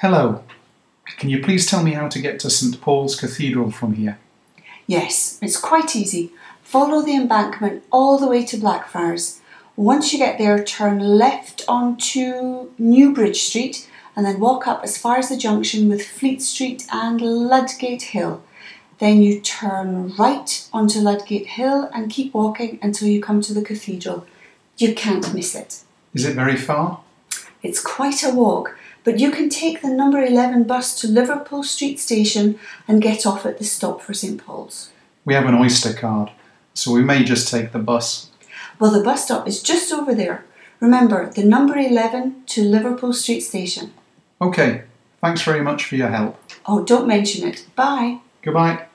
Hello. Can you please tell me how to get to St Paul's Cathedral from here? Yes, it's quite easy. Follow the embankment all the way to Blackfriars. Once you get there, turn left onto Newbridge Street and then walk up as far as the junction with Fleet Street and Ludgate Hill. Then you turn right onto Ludgate Hill and keep walking until you come to the cathedral. You can't miss it. Is it very far? It's quite a walk, but you can take the number 11 bus to Liverpool Street Station and get off at the stop for St Paul's. We have an Oyster card, so we may just take the bus. Well, the bus stop is just over there. Remember, the number 11 to Liverpool Street Station. OK, thanks very much for your help. Oh, don't mention it. Bye. Goodbye.